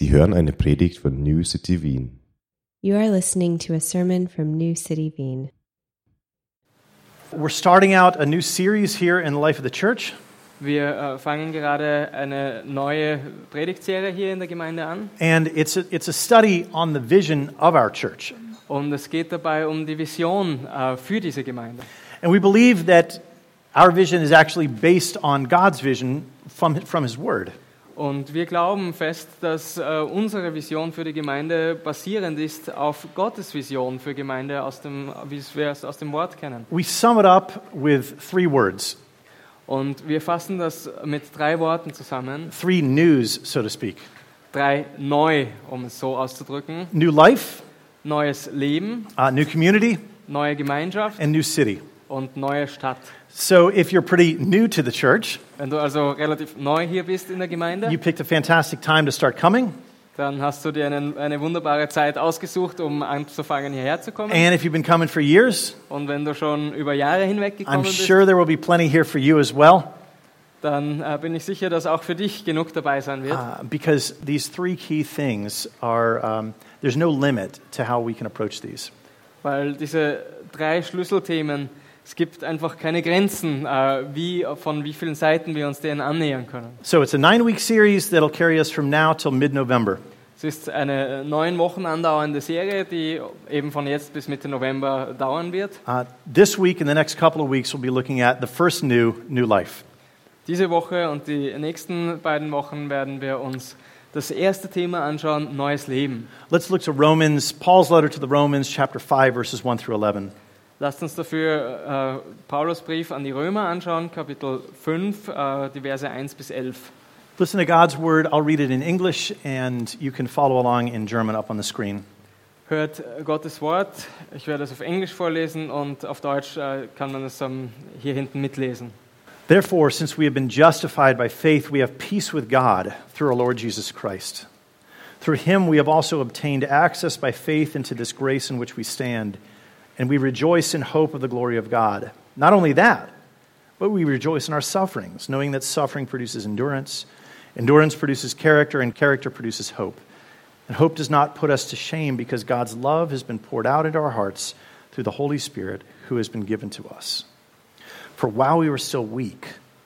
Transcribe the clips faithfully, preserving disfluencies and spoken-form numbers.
Sie hören eine Predigt von New City Wien. You are listening to a sermon from New City Wien. We're starting out a new series here in the life of the church. Wir äh, fangen gerade eine neue Predigtserie hier in der Gemeinde an. And it's a, it's a study on the vision of our church. Und es geht dabei um die Vision äh, für diese Gemeinde. And we believe that our vision is actually based on God's vision from, from His Word. Und wir glauben fest, dass äh, unsere Vision für die Gemeinde basierend ist auf Gottes Vision für Gemeinde, aus dem, wie wir es aus dem Wort kennen. We sum it up with three words, Und wir fassen das mit drei Worten zusammen. three news, so to speak. Drei neu, um es so auszudrücken. New life, Neues Leben, uh, new community, neue Gemeinschaft and new city. und neue Stadt. So if you're pretty new to the church, Wenn du also relativ neu hier bist in der Gemeinde, you picked a fantastic time to start coming. dann hast du dir einen, eine wunderbare Zeit ausgesucht, um anzufangen, hierher zu kommen. And if you've been coming for years, Und wenn du schon über Jahre hinweg gekommen I'm bist, sure there will be plenty here for you as well. dann äh, bin ich sicher, dass auch für dich genug dabei sein wird. Uh, because these three key things are, um, there's no limit to how we can approach these. Weil diese drei Schlüsselthemen, es gibt einfach keine Grenzen, äh, wie, von wie vielen Seiten wir uns denen annähern können. So it's a nine-week series that'll carry us from now till mid-November. Es ist eine neun Wochen andauernde Serie, die eben von jetzt bis Mitte November dauern wird. Uh, this week and the next couple of weeks, we'll be looking at the first new, new life. Diese Woche und die nächsten beiden Wochen werden wir uns das erste Thema anschauen, neues Leben. Let's look to Romans, Paul's letter to the Romans, chapter five, verses one through eleven. Lasst uns dafür äh, Paulus Brief an die Römer anschauen, Kapitel fünf, äh, die Verse eins bis elf. Listen to God's word. I'll read it in English, and you can follow along in German up on the screen. Hört Gottes Wort, ich werde es auf Englisch vorlesen und auf Deutsch äh, kann man es ähm, hier hinten mitlesen. Therefore, since we have been justified by faith, we have peace with God through our Lord Jesus Christ. Through him we have also obtained access by faith into this grace in which we stand, and we rejoice in hope of the glory of God. Not only that, but we rejoice in our sufferings, knowing that suffering produces endurance, endurance produces character, and character produces hope. And hope does not put us to shame, because God's love has been poured out into our hearts through the Holy Spirit who has been given to us. For while we were still weak,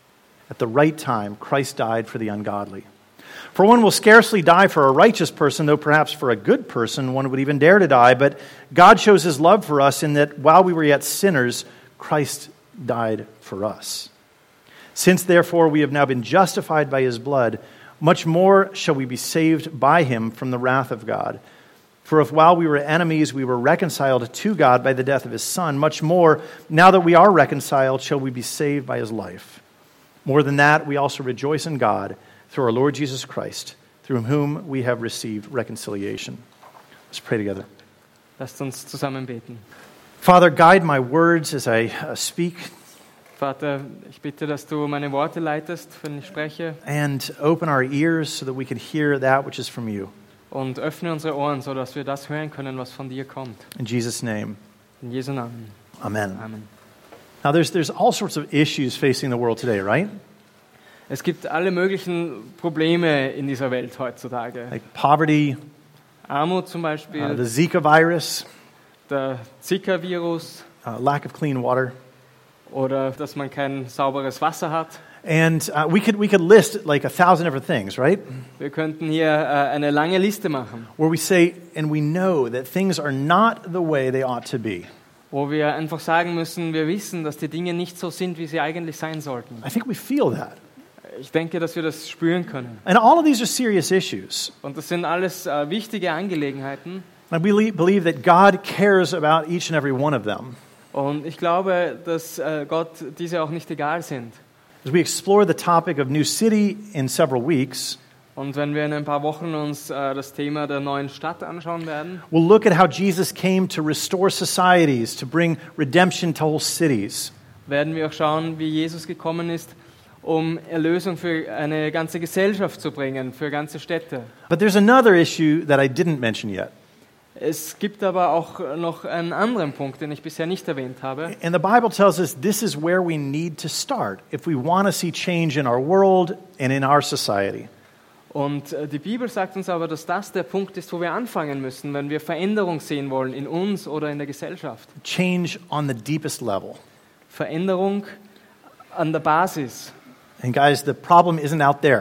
at the right time, Christ died for the ungodly. For one will scarcely die for a righteous person, though perhaps for a good person one would even dare to die. But God shows his love for us in that while we were yet sinners, Christ died for us. Since therefore we have now been justified by his blood, much more shall we be saved by him from the wrath of God. For if while we were enemies we were reconciled to God by the death of his Son, much more, now that we are reconciled, shall we be saved by his life. More than that, we also rejoice in God through our Lord Jesus Christ, through whom we have received reconciliation. Let's pray together. Lasst uns zusammen beten. Father, guide my words as I uh, speak, Vater, ich bitte, dass du meine Worte leitest, wenn ich spreche, and open our ears so that we can hear that which is from you. und öffne unsere Ohren, sodass wir das hören können, was von dir kommt. In Jesus' name, In Jesu Namen. amen. Amen. Now, there's, there's all sorts of issues facing the world today, right? Es gibt alle möglichen Probleme in dieser Welt heutzutage. Like poverty, Armut zum uh, Beispiel, the Zika virus, der Zika-Virus uh, lack of clean water. oder dass man kein sauberes Wasser hat. And uh, we could we could list like a thousand different things, right? Wir könnten hier äh, eine lange Liste machen, Where we say, and we know that things are not the way they ought to be. wo wir einfach sagen müssen, wir wissen, dass die Dinge nicht so sind, wie sie eigentlich sein sollten. I think we feel that. Ich denke, dass wir das spüren können. And all of these are serious issues. Und das sind alles äh, wichtige Angelegenheiten. And we le- believe that God cares about each and every one of them. Und ich glaube, dass äh, Gott diese auch nicht egal sind. As we explore the topic of New City in several weeks, Und wenn wir in ein paar Wochen uns äh, das Thema der neuen Stadt anschauen werden, we'll look at how Jesus came to restore societies, to bring redemption to whole cities. werden wir auch schauen, wie Jesus gekommen ist, um Erlösung für eine ganze Gesellschaft zu bringen, für ganze Städte. But there's another issue that I didn't mention yet. Es gibt aber auch noch einen anderen Punkt, den ich bisher nicht erwähnt habe. And the Bible tells us this is where we need to start if we want to see change in our world and in our society. Und äh, die Bibel sagt uns aber, dass das der Punkt ist, wo wir anfangen müssen, wenn wir Veränderung sehen wollen in uns oder in der Gesellschaft. Change on the deepest level. Veränderung an der Basis. And guys, the problem isn't out there.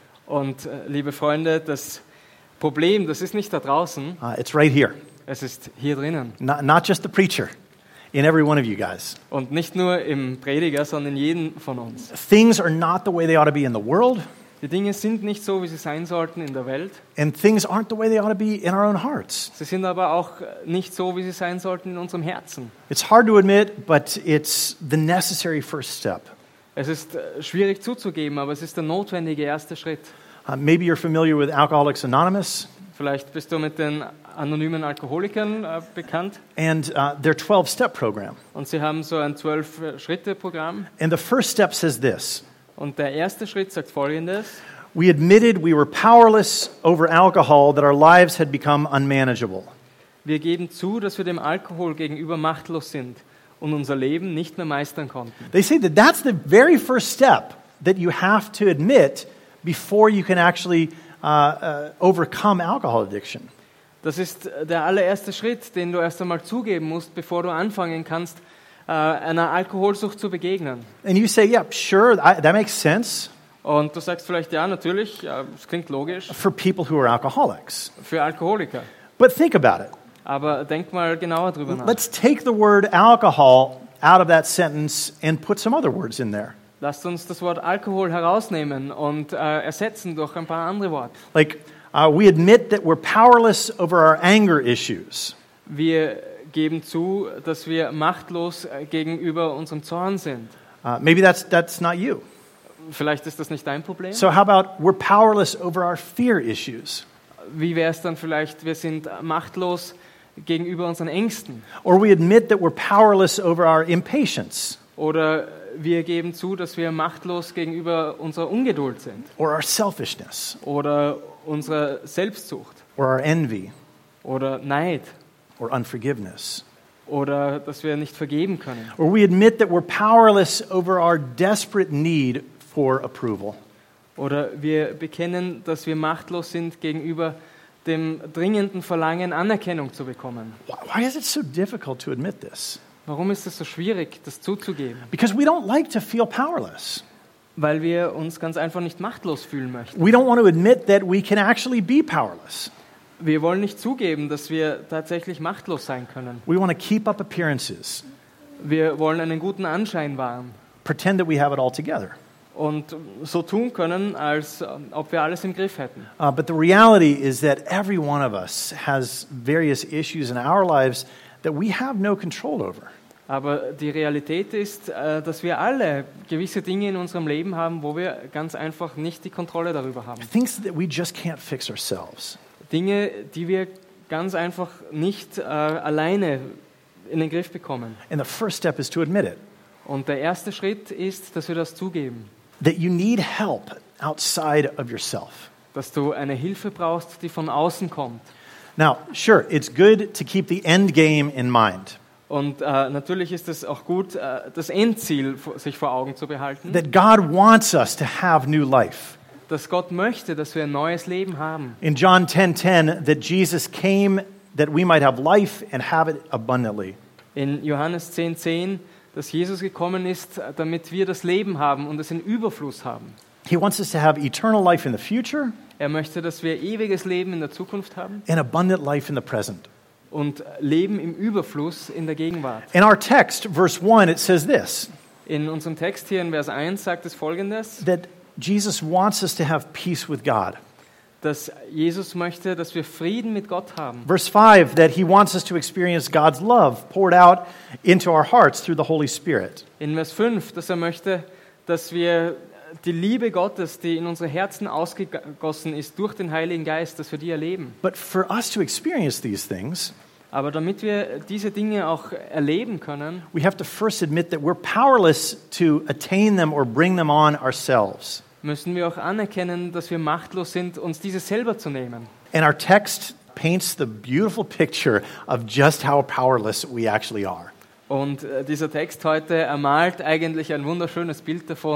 Und äh, liebe Freunde, das Problem, das ist nicht da draußen, Uh, it's right here. es ist hier drinnen. Not, not just the preacher, in every one of you guys. Und nicht nur im Prediger, sondern in jedem von uns. Things are not the way they ought to be in the world, Die Dinge sind nicht so, wie sie sein sollten in der Welt. and things aren't the way they ought to be in our own hearts. Sie sind aber auch nicht so, wie sie sein sollten in unserem Herzen. It's hard to admit, but it's the necessary first step. Es ist äh, schwierig zuzugeben, aber es ist der notwendige erste Schritt. Uh, maybe you're familiar with Alcoholics Anonymous Vielleicht bist du mit den anonymen Alkoholikern äh, bekannt. and uh, their twelve-step program. Und sie haben so ein zwölf-Schritte-Programm. And the first step says this: Und der erste Schritt sagt Folgendes. we admitted we were powerless over alcohol, that our lives had become unmanageable. Wir geben zu, dass wir dem Alkohol gegenüber machtlos sind und unser Leben nicht mehr meistern konnten. They say that that's the very first step that you have to admit before you can actually uh, uh, overcome alcohol addiction. Das ist der allererste Schritt, den du erst einmal zugeben musst, bevor du anfangen kannst, äh, einer Alkoholsucht zu begegnen. And you say, yeah, sure, I, that makes sense Und du sagst vielleicht, ja, natürlich, ja, das klingt logisch, for people who are alcoholics. für Alkoholiker. But think about it. Aber denk mal genauer drüber nach. Let's take the word alcohol out of that sentence and put some other words in there. Lasst uns das Wort Alkohol herausnehmen und äh, ersetzen durch ein paar andere Worte. Like, uh, we admit that we're powerless over our anger issues. Wir geben zu, dass wir machtlos äh, gegenüber unserem Zorn sind. Uh, maybe that's, that's not you. Vielleicht ist das nicht dein Problem. So how about we're powerless over our fear issues? Wie wäre es dann vielleicht, wir sind machtlos gegenüber unseren Ängsten. Or we admit that we're powerless over our impatience Oder wir geben zu, dass wir machtlos gegenüber unserer Ungeduld sind. or our selfishness Oder unserer Selbstsucht. or our envy Oder Neid. or unforgiveness. Oder dass wir nicht vergeben können. Or we admit that we're powerless over our desperate need for approval. Oder wir bekennen, dass wir machtlos sind gegenüber dem dringenden Verlangen, Anerkennung zu bekommen. Why is it so difficult to admit this? Warum ist es so schwierig, das zuzugeben? Because we don't like to feel powerless. Weil wir uns ganz einfach nicht machtlos fühlen möchten. We don't want to admit that we can actually be powerless. Wir wollen nicht zugeben, dass wir tatsächlich machtlos sein können. We want to keep up appearances, Wir wollen einen guten Anschein wahren pretend that we have it all together. und so tun können, als äh, ob wir alles im Griff hätten. Uh, but the reality is that every one of us has various issues in our lives that we have no control over. Aber die Realität ist, äh, dass wir alle gewisse Dinge in unserem Leben haben, wo wir ganz einfach nicht die Kontrolle darüber haben. Things that we just can't fix ourselves. Dinge, die wir ganz einfach nicht äh, alleine in den Griff bekommen. And the first step is to admit it, Und der erste Schritt ist, dass wir das zugeben, that you need help outside of yourself. dass du eine Hilfe brauchst, die von außen kommt. Now, sure, it's good to keep the end game in mind, Und äh, natürlich ist es auch gut, äh, das Endziel vor- sich vor Augen zu behalten, that God wants us to have new life. dass Gott möchte, dass wir ein neues Leben haben. In John ten ten, that Jesus came that we might have life and have it abundantly. In Johannes zehn zehn, dass Jesus gekommen ist, damit wir das Leben haben und es in Überfluss haben. He wants us to have eternal life in the future Er möchte, dass wir ewiges Leben in der Zukunft haben and abundant life in the present. und Leben im Überfluss in der Gegenwart. In our text, verse one, it says this, In unserem Text hier in Vers eins sagt es Folgendes, that Jesus wants us to have peace with God. dass Jesus möchte, dass wir Frieden mit Gott haben. Verse five, that he wants us to experience God's love poured out into our hearts through the Holy Spirit. In Vers fünf, dass er möchte, dass wir die Liebe Gottes, die in unsere Herzen ausgegossen ist durch den Heiligen Geist, dass wir die erleben. But for us to experience these things, Aber damit wir diese Dinge auch erleben können, we have to first admit that we're powerless to attain them or bring them on ourselves. müssen wir auch anerkennen, dass wir machtlos sind, uns diese selber zu nehmen. And our text paints the beautiful picture of just how powerless we actually are. Und äh, dieser Text heute ermalt eigentlich ein wunderschönes Bild davon,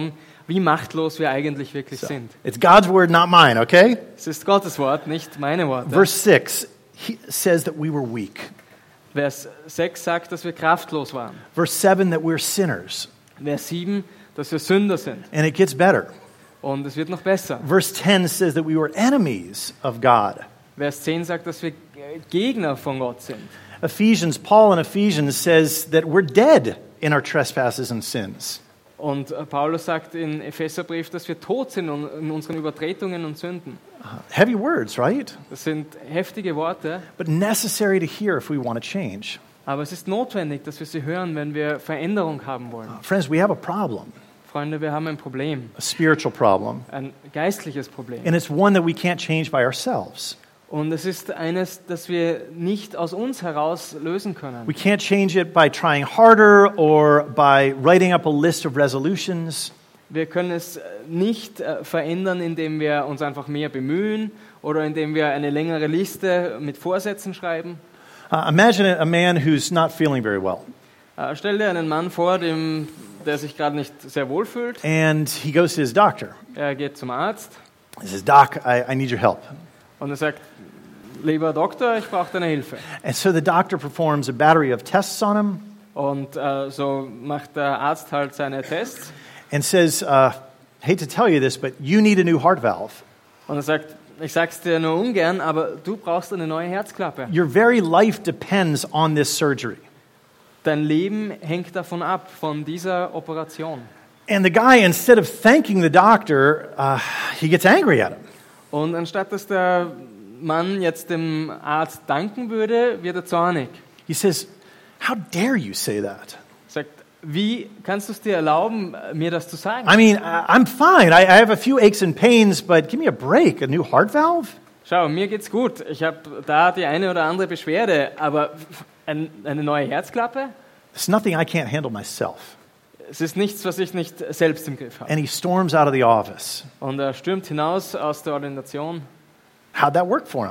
wie machtlos wir eigentlich wirklich sind. It's God's word, not mine, okay? Es ist Gottes Wort, nicht meine Worte. Verse six he says that we were weak. Vers sechs sagt, dass wir kraftlos waren. Verse seven that we're sinners. Vers sieben, dass wir Sünder sind. And it gets better. Und es wird noch besser. Verse ten says that we were enemies of God. Vers zehn sagt, dass wir Gegner von Gott sind. Ephesians, Paul in Ephesians says that we're dead in our trespasses and sins. Und Paulus sagt in Epheserbrief, dass wir tot sind in unseren Übertretungen und Sünden. Heavy words, right? Das sind heftige Worte, But necessary to hear if we want to change. aber es ist notwendig, dass wir sie hören, wenn wir Veränderung haben wollen. Friends, we have a problem, Freunde, wir haben ein Problem, a spiritual problem, ein geistliches Problem. and it's one that we can't change by ourselves. Und es ist eines, das wir nicht aus uns heraus lösen können. We can't change it by trying harder or by writing up a list of resolutions. Wir können es nicht äh, verändern, indem wir uns einfach mehr bemühen oder indem wir eine längere Liste mit Vorsätzen schreiben. Uh, imagine a man who's not feeling very well, Äh, stell dir einen Mann vor, dem, der sich gerade nicht sehr wohl fühlt. and he goes to his doctor. Er geht zum Arzt He says, Doc, I, I need your help. und er sagt, lieber Doktor, ich brauche deine Hilfe. And so the doctor performs a battery of tests on him Und äh, so macht der Arzt halt seine Tests and says, uh, hate to tell you this, but you need a new heart valve. und er sagt, ich sag's dir nur ungern, aber du brauchst eine neue Herzklappe. Your very life depends on this surgery. Dein Leben hängt davon ab, von dieser Operation. And the guy, instead of thanking the doctor, uh, he gets angry at him. Und anstatt dass der Mann jetzt dem Arzt danken würde, wird er zornig. He says, how dare you say that? Er sagt, wie kannst du es dir erlauben, mir das zu sagen? I mean, I- I'm fine. I, I have a few aches and pains, but give me a break. A new heart valve? Schau, mir geht's gut. Ich habe da die eine oder andere Beschwerde, aber ein, eine neue Herzklappe? It's nothing I can't handle myself. Es ist nichts, was ich nicht selbst im Griff habe. And he storms out of the office. Und er stürmt hinaus aus der Ordination. How'd that work for him?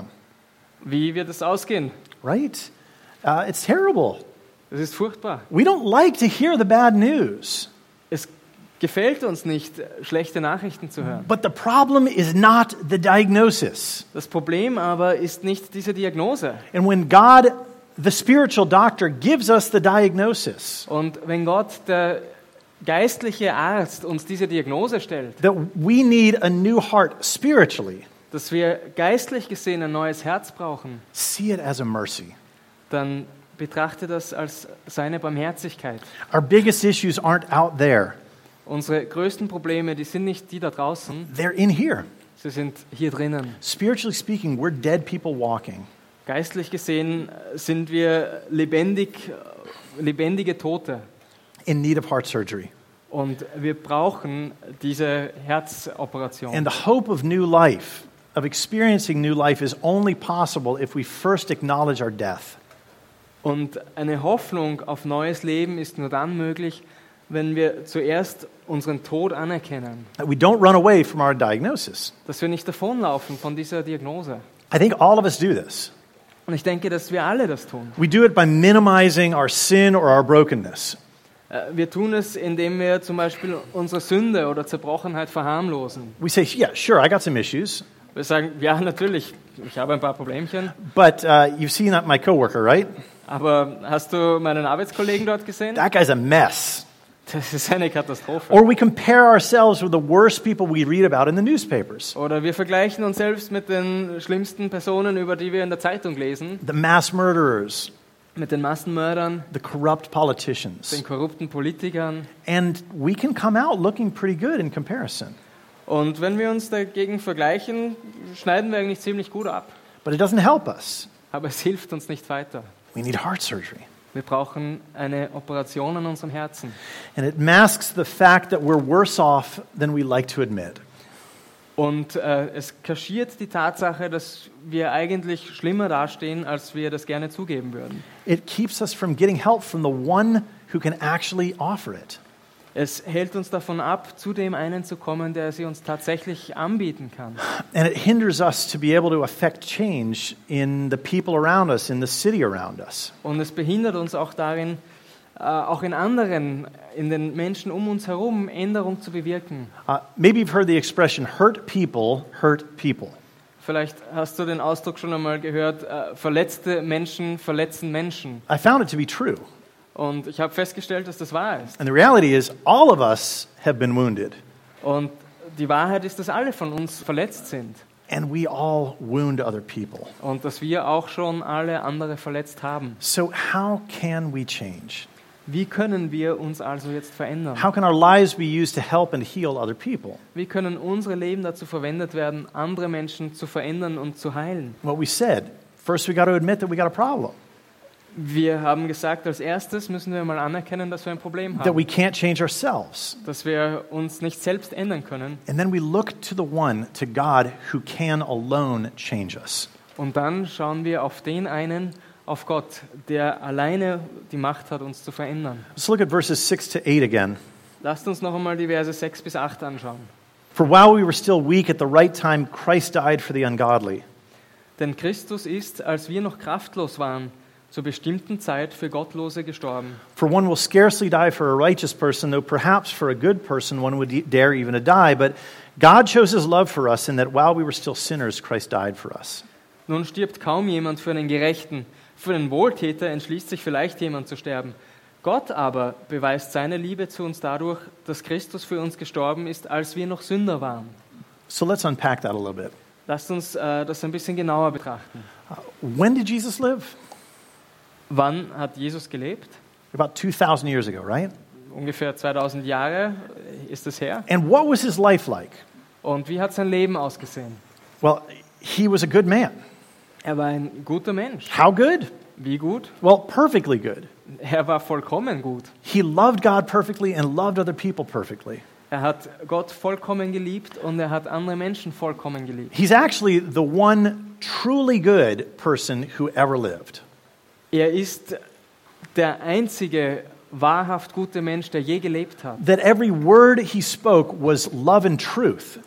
Wie wird es ausgehen? Right? Uh, it's terrible. Das ist furchtbar. We don't like to hear the bad news. Es gefällt uns nicht, schlechte Nachrichten zu hören. But the problem is not the diagnosis. Das Problem aber ist nicht diese Diagnose. And when God, the spiritual doctor, gives us the diagnosis, Und wenn Gott, der geistliche Arzt, uns diese Diagnose stellt, that we need a new heart spiritually, dass wir geistlich gesehen ein neues Herz brauchen, see it as a mercy. dann betrachte das als seine Barmherzigkeit. Our biggest issues aren't out there. Unsere größten Probleme, die sind nicht die da draußen, They're in here. sie sind hier drinnen. Spiritually speaking, we're dead people walking. Geistlich gesehen sind wir lebendig, lebendige Tote In need of heart surgery. und wir brauchen diese Herzoperation. And the hope of new life, of experiencing new life, is only possible if we first acknowledge our death. Und eine Hoffnung auf neues Leben ist nur dann möglich, wenn wir zuerst unseren Tod anerkennen, That we don't run away from our diagnosis. dass wir nicht davonlaufen von dieser Diagnose. I think all of us do this. Und ich denke, dass wir alle das tun. We do it by minimizing our sin or our brokenness. Äh, Wir tun es, indem wir zum Beispiel unsere Sünde oder Zerbrochenheit verharmlosen. We say, yeah, sure, I got some issues, Wir sagen, ja, natürlich, ich habe ein paar Problemchen, but uh, you've seen that my coworker, right? aber hast du meinen Arbeitskollegen dort gesehen? That guy's a mess. Das ist eine Katastrophe. Or we compare ourselves with the worst people we read about in the newspapers. Oder wir vergleichen uns selbst mit den schlimmsten Personen, über die wir in der Zeitung lesen, The mass murderers, mit den Massenmördern, the corrupt den politicians. korrupten Politikern. And we can come out looking pretty good in comparison. Und wenn wir uns dagegen vergleichen, schneiden wir eigentlich ziemlich gut ab. But it doesn't help us. Aber es hilft uns nicht weiter. We need heart surgery. Wir brauchen eine Operation an unserem Herzen. And it masks the fact that we're worse off than we like to admit. Und äh, es kaschiert die Tatsache, dass wir eigentlich schlimmer dastehen, als wir das gerne zugeben würden. It keeps us from getting help from the one who can actually offer it. Es hält uns davon ab, zu dem einen zu kommen, der sie uns tatsächlich anbieten kann. And it hinders us to be able to affect change in the people around us, in the city around us. Und es behindert uns auch darin, äh, auch in anderen, in den Menschen um uns herum Änderung zu bewirken. Uh, maybe you've heard the expression, hurt people hurt people. Vielleicht hast du den Ausdruck schon einmal gehört, äh, verletzte Menschen verletzen Menschen. I found it to be true. Und ich habe festgestellt, dass das wahr ist. And the reality is, all of us have been wounded. Und die Wahrheit ist, dass alle von uns verletzt sind. And we all wound other people. Und dass wir auch schon alle andere verletzt haben. So how can we change? Wie können wir uns also jetzt verändern? How can our lives be used to help and heal other people? Wie können unsere Leben dazu verwendet werden, andere Menschen zu verändern und zu heilen? What we said, first we got to admit that we got a problem. Wir haben gesagt, als erstes müssen wir mal anerkennen, dass wir ein Problem That we haben. can't change ourselves. Dass wir uns nicht selbst ändern können. And then we look to the one, to God, who can alone change us. Und dann schauen wir auf den einen, auf Gott, der alleine die Macht hat, uns zu verändern. Let's look at verses six to eight again. Lasst uns noch einmal die Verse sechs bis acht anschauen. For while we were still weak, at the right time, Christ died for the ungodly. Denn Christus ist, als wir noch kraftlos waren, zur bestimmten Zeit für Gottlose gestorben. For one will scarcely die for a righteous person, though perhaps for a good person one would dare even to die. But God shows his love for us in that while we were still sinners, Christ died for us. Nun stirbt kaum jemand für einen Gerechten. Für einen Wohltäter entschließt sich vielleicht jemand zu sterben. Gott aber beweist seine Liebe zu uns dadurch, dass Christus für uns gestorben ist, als wir noch Sünder waren. So let's unpack that a little bit. Lasst uns äh, das ein bisschen genauer betrachten. When did Jesus live? Wann hat Jesus gelebt? About two thousand years ago, right? Ungefähr zweitausend Jahre ist es her. And what was his life like? Und wie hat sein Leben ausgesehen? Well, he was a good man. Er war ein guter Mensch. How good? Wie gut? Well, perfectly good. Er war vollkommen gut. He loved God perfectly and loved other people perfectly. Er hat Gott vollkommen geliebt und er hat andere Menschen vollkommen geliebt. He's actually the one truly good person who ever lived. Er ist der einzige wahrhaft gute Mensch, der je gelebt hat. That every word he spoke was love and truth.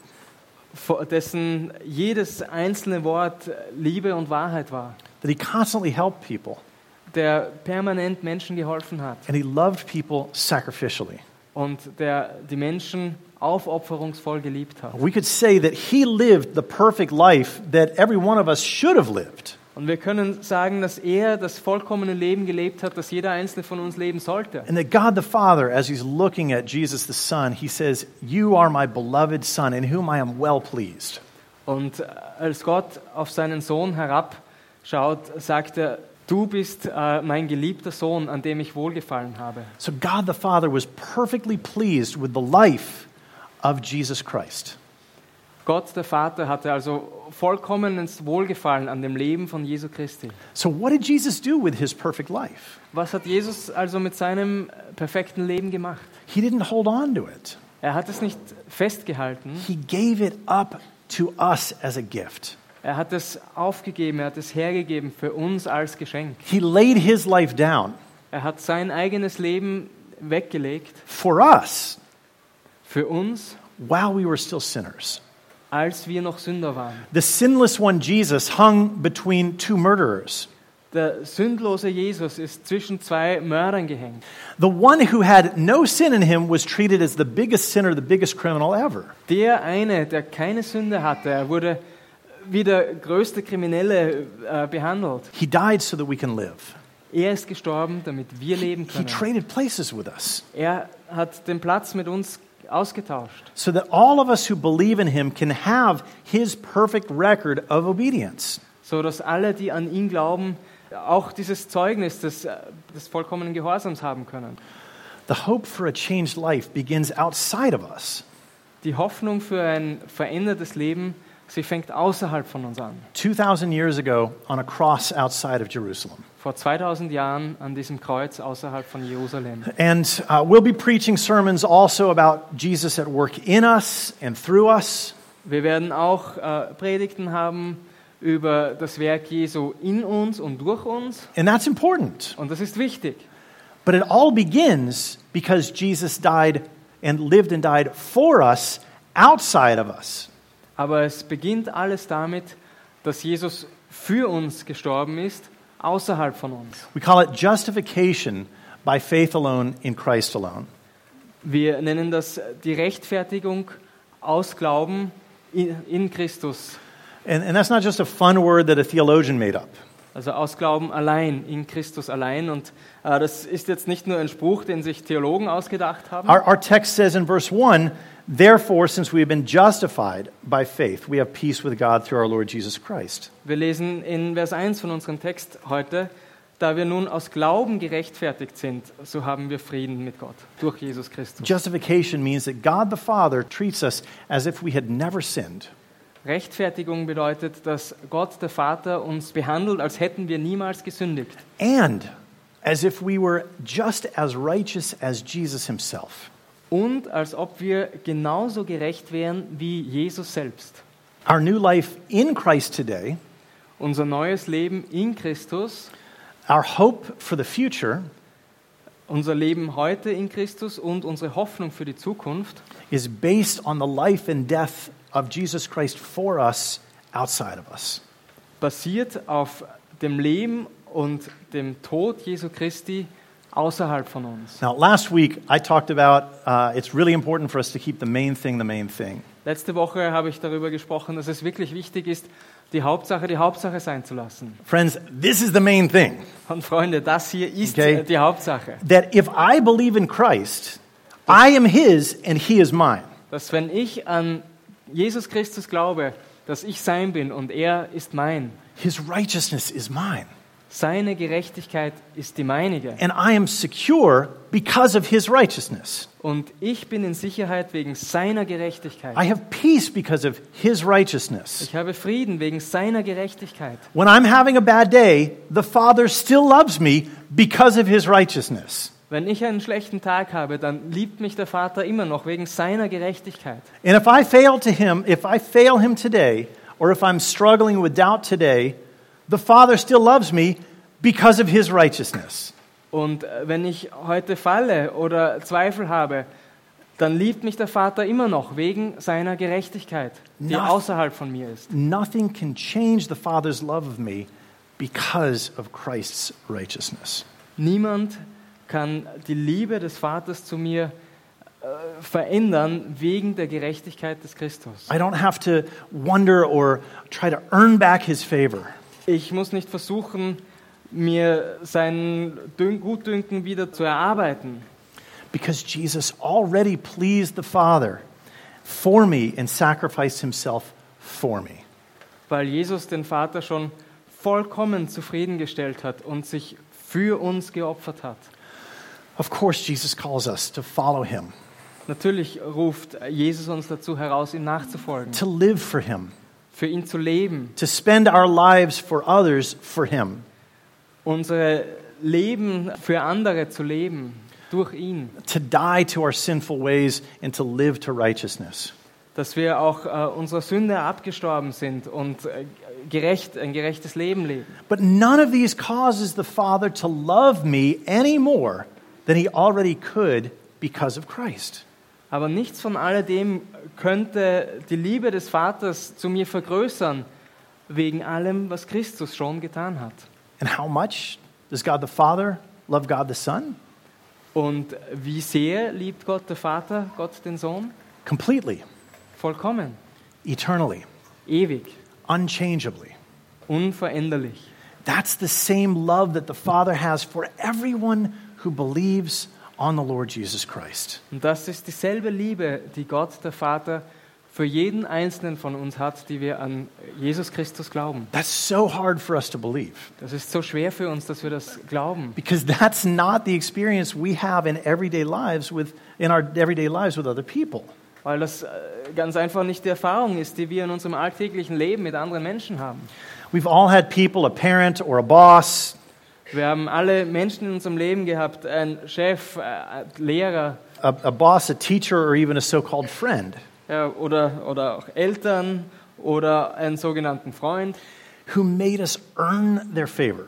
Dessen jedes einzelne Wort Liebe und Wahrheit war. That he constantly helped people. Der permanent Menschen geholfen hat. And he loved people sacrificially. Und der die Menschen aufopferungsvoll geliebt hat. We could say that he lived the perfect life that every one of us should have lived. Und wir können sagen, dass er das vollkommene Leben gelebt hat, das jeder einzelne von uns leben sollte. And that God the Father, as he's looking at Jesus the Son, he says, "You are my beloved Son, in whom I am well pleased." Und als Gott auf seinen Sohn herabschaut, sagt er, du bist äh, mein geliebter Sohn, an dem ich wohlgefallen habe. So God the Father was perfectly pleased with the life of Jesus Christ. Gott, der Vater, hatte also vollkommenes Wohlgefallen an dem Leben von Jesu Christi. So what did Jesus do with his perfect life? Was hat Jesus also mit seinem perfekten Leben gemacht? He didn't hold on to it. Er hat es nicht festgehalten. He gave it up to us as a gift. Er hat es aufgegeben, er hat es hergegeben für uns als Geschenk. He laid his life down Er hat sein eigenes Leben weggelegt for us für uns, while we were still sinners. als wir noch Sünder waren. The sinless one, Jesus, hung between two murderers. Der sündlose Jesus ist zwischen zwei Mördern gehängt. The one who had no sin in him was treated as the biggest sinner, the biggest criminal ever. Der eine, der keine Sünde hatte, er wurde wie der größte Kriminelle äh, behandelt. He died so that we can live. Er ist gestorben, damit wir leben He können. traded places with us Er hat den Platz mit uns ausgetauscht, so that all of us who believe in him can have his perfect record of obedience. so dass alle, die an ihn glauben, auch dieses Zeugnis des, des vollkommenen Gehorsams haben können. The hope for a changed life begins outside of us. Die Hoffnung für ein verändertes Leben, sie fängt außerhalb von uns an. two thousand years ago on a cross outside of Jerusalem. Vor zweitausend Jahren an diesem Kreuz außerhalb von Jerusalem. And uh, we'll be preaching sermons also about Jesus at work in us and through us. Wir werden auch äh, Predigten haben über das Werk Jesu in uns und durch uns. And that's important. Und das ist wichtig. But it all begins because Jesus died and lived and died for us outside of us. Aber es beginnt alles damit, dass Jesus für uns gestorben ist, außerhalb von uns. We call it justification by faith alone in Christ alone. Wir nennen das die Rechtfertigung aus Glauben in, in Christus. And, and that's not just a fun word that a theologian made up. Also aus Glauben allein, in Christus allein. Und äh, das ist jetzt nicht nur ein Spruch, den sich Theologen ausgedacht haben. Our, our text says in verse one, therefore, since we have been justified by faith, we have peace with God through our Lord Jesus Christ. Wir lesen in Vers eins von unserem Text heute, da wir nun aus Glauben gerechtfertigt sind, so haben wir Frieden mit Gott durch Jesus Christus. Justification means that God the Father treats us as if we had never sinned. Rechtfertigung bedeutet, dass Gott, der Vater, uns behandelt, als hätten wir niemals gesündigt. And as if we were just as righteous as Jesus himself. Und als ob wir genauso gerecht wären wie Jesus selbst. Our new life in Christ today, Unser neues Leben in Christus, our hope for the future, unser Leben heute in Christus und unsere Hoffnung für die Zukunft is based on the life and death of Jesus Christ for us outside of us. basiert auf dem Leben und dem Tod Jesu Christi außerhalb von uns. Now, last week I talked about uh, it's really important for us to keep the main thing the main thing. Letzte Woche habe ich darüber gesprochen, dass es wirklich wichtig ist, die Hauptsache die Hauptsache sein zu lassen. Friends, this is the main thing. Und Freunde, das hier ist Okay. die Hauptsache. That if I believe in Christ, I am His and He is mine. Dass wenn ich an Jesus Christus glaube, dass ich sein bin und er ist mein. His righteousness is mine. Seine Gerechtigkeit ist die meinige. And I am secure because of His righteousness. Und ich bin in Sicherheit wegen seiner Gerechtigkeit. I have peace because of His righteousness. Ich habe Frieden wegen seiner Gerechtigkeit. When I'm having a bad day, the Father still loves me because of His righteousness. Wenn ich einen schlechten Tag habe, dann liebt mich der Vater immer noch wegen seiner Gerechtigkeit. And if I fail to Him, if I fail Him today, or if I'm struggling with doubt today, the Father still loves me because of His righteousness. Und wenn ich heute falle oder Zweifel habe, dann liebt mich der Vater immer noch wegen seiner Gerechtigkeit, die Noth- außerhalb von mir ist. Nothing can change the Father's love of me because of Christ's righteousness. Niemand kann die Liebe des Vaters zu mir äh, verändern wegen der Gerechtigkeit des Christus. I don't have to wonder or try to earn back His favor. Ich muss nicht versuchen, mir sein Dün- Gutdünken wieder zu erarbeiten, Because Jesus already pleased the Father for me and sacrificed Himself for me. weil Jesus den Vater schon vollkommen zufriedengestellt hat und sich für uns geopfert hat. Of course, Jesus calls us to follow Him, Natürlich ruft Jesus uns dazu heraus, ihm nachzufolgen, to live for Him, für ihn zu leben, to spend our lives for others for Him, unsere Leben für andere zu leben, durch ihn, to die to our sinful ways and to live to righteousness. dass wir auch äh, unserer Sünde abgestorben sind und äh, gerecht, ein gerechtes Leben leben. But none of these causes the Father to love me any more than He already could because of Christ. Aber nichts von alledem könnte die Liebe des Vaters zu mir vergrößern, wegen allem, was Christus schon getan hat. And how much does God the Father love God the Son? Und wie sehr liebt Gott der Vater, Gott den Sohn? Completely, Vollkommen, eternally, ewig, unchangeably. unveränderlich. That's the same love that the Father has for everyone who believes on the Lord Jesus Christ. Und das ist dieselbe Liebe, die Gott der Vater für jeden Einzelnen von uns hat, die wir an Jesus Christus glauben. That's so hard for us to believe Das ist so schwer für uns, dass wir das glauben. because that's not the experience we have in everyday lives with in our everyday lives with other people. Weil das äh, ganz einfach nicht die Erfahrung ist, die wir in unserem alltäglichen Leben mit anderen Menschen haben. We've all had people, a parent or a boss, Wir haben alle Menschen in unserem Leben gehabt, ein Chef, äh, ein Lehrer a, a boss, a teacher, or even a so-called friend ja, oder, oder auch Eltern oder einen sogenannten Freund, who made us earn their favor.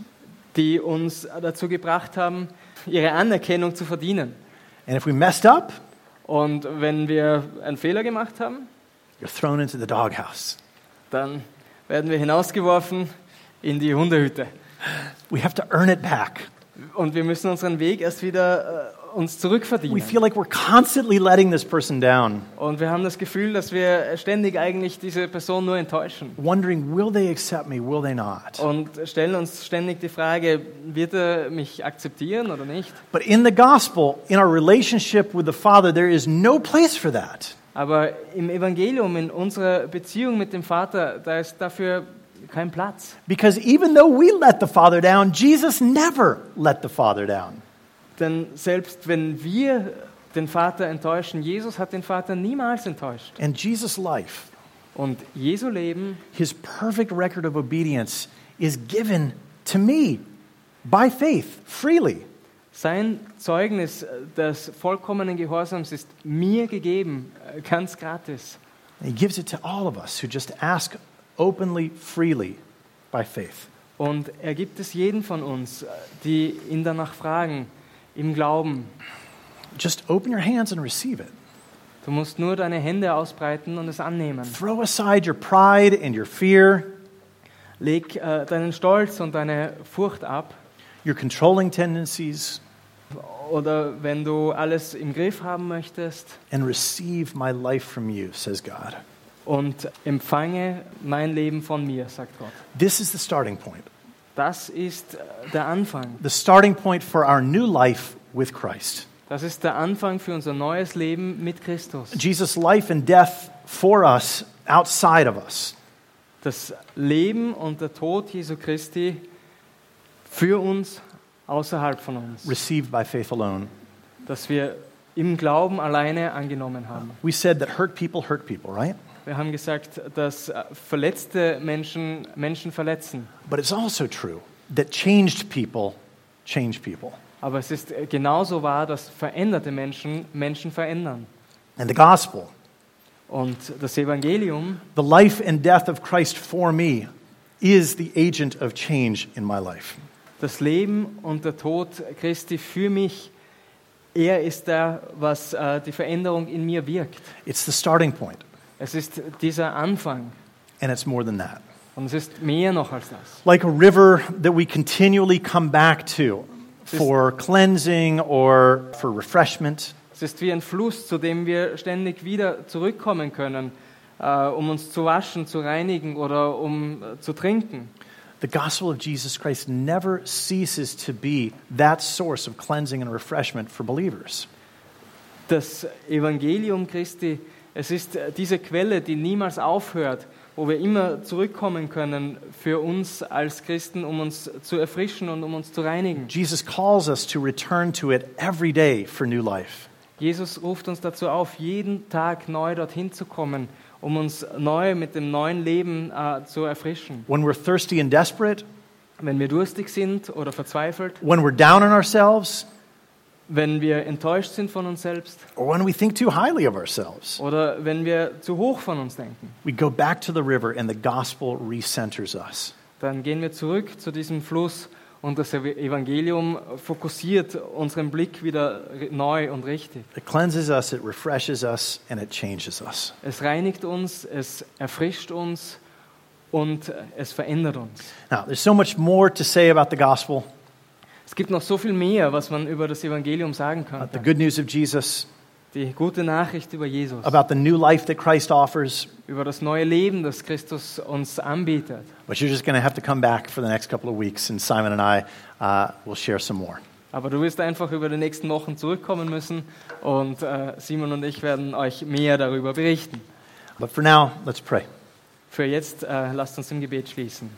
die uns dazu gebracht haben, ihre Anerkennung zu verdienen. And if we messed up, Und wenn wir einen Fehler gemacht haben, you're thrown into the doghouse. dann werden wir hinausgeworfen in die Hundehütte. We have to earn it back. Und wir müssen unseren Weg erst wieder äh, uns We zurückverdienen. feel like we're constantly letting this person down, Und wir haben das Gefühl, dass wir ständig eigentlich diese Person nur enttäuschen. wondering, will they accept me, will they not? Und stellen uns ständig die Frage, wird er mich akzeptieren oder nicht? But in the gospel, in our relationship with the Father, there is no place for that. Aber im Evangelium, in unserer Beziehung mit dem Vater, da ist dafür kein Platz. Because even though we let the Father down, Jesus never let the Father down. Denn selbst wenn wir den Vater enttäuschen, Jesus hat den Vater niemals enttäuscht. And Jesus' life, Und Jesu Leben, his perfect record of obedience, is given to me by faith, freely. sein Zeugnis des vollkommenen Gehorsams ist mir gegeben, äh, ganz gratis. And he gives it to all of us who just ask openly, freely, by faith. Und er gibt es jedem von uns, die ihn danach fragen, im Glauben. Just open your hands and receive it. Du musst nur deine Hände ausbreiten und es annehmen. Throw aside your pride and your fear, Leg äh, deinen Stolz und deine Furcht ab. your controlling tendencies, Oder wenn du alles im Griff haben möchtest, and receive my life from you, says God. und empfange mein Leben von mir, sagt Gott. This is the starting point. Das ist äh, der Anfang. The starting point for our new life with Christ. Das ist der Anfang für unser neues Leben mit Christus. Jesus' life and death for us, outside of us. Das Leben und der Tod Jesu Christi für uns, außerhalb von uns. Received by faith alone. Das wir im Glauben alleine angenommen haben. We said that hurt people hurt people, right? Wir haben gesagt, dass äh, verletzte Menschen Menschen verletzen. But it's also true that changed people change people. Aber es ist äh, genauso wahr, dass veränderte Menschen Menschen verändern. And the gospel, Und das Evangelium, the life and death of Christ for me, is the agent of change in my life. das Leben und der Tod Christi für mich, er ist der, was äh, die Veränderung in mir wirkt. It's the starting point, Es ist dieser Anfang. and it's more than that. Und es ist mehr noch als das. Like a river that we continually come back to for cleansing or for refreshment. Es ist wie ein Fluss, zu dem wir ständig wieder zurückkommen können, äh, um uns zu waschen, zu reinigen oder um äh, zu trinken. The gospel of Jesus Christ never ceases to be that source of cleansing and refreshment for believers. Das Evangelium Christi, es ist äh, diese Quelle, die niemals aufhört, wo wir immer zurückkommen können für uns als Christen, um uns zu erfrischen und um uns zu reinigen. Jesus calls us to return to it every day for new life. Jesus ruft uns dazu auf, jeden Tag neu dorthin zu kommen, um uns neu mit dem neuen Leben äh, zu erfrischen. When we're thirsty and desperate, Wenn wir durstig sind oder verzweifelt, when we're down on ourselves, wenn wir enttäuscht sind von uns selbst or when we think too highly of ourselves, oder wenn wir zu hoch von uns denken, we go back to the river and the gospel recenters us. dann gehen wir zurück zu diesem Fluss und das Evangelium fokussiert unseren Blick wieder neu und richtig. It cleanses us, it refreshes us, and it changes us. Es reinigt uns, es erfrischt uns und es verändert uns. Now, there's so much more to say about the gospel, Es gibt noch so viel mehr, was man über das Evangelium sagen about the könnte. good news of Jesus, Die gute Nachricht über Jesus, about the new life that Christ offers, über das neue Leben, das Christus uns anbietet. but you're just going to have to come back for the next couple of weeks, and Simon and I uh, will share some more. Aber du wirst einfach über die nächsten Wochen zurückkommen müssen und äh, Simon und ich werden euch mehr darüber berichten. But for now, let's pray. Für jetzt äh, lasst uns im Gebet schließen.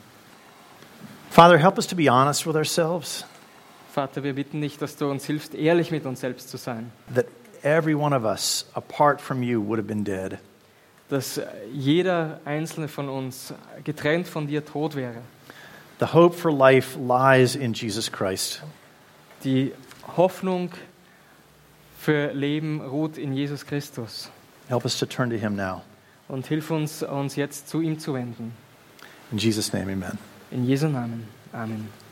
Father, help us to be honest with ourselves, Vater, wir bitten dich, dass du uns hilfst, ehrlich mit uns selbst zu sein. that every one of us, apart from you, would have been dead. Dass jeder einzelne von uns getrennt von dir tot wäre. The hope for life lies in Jesus Christ. Die Hoffnung für Leben ruht in Jesus Christus. Help us to turn to him now. Und hilf uns, uns jetzt zu ihm zu wenden. In Jesus' name, amen. In Jesu Namen. Amen.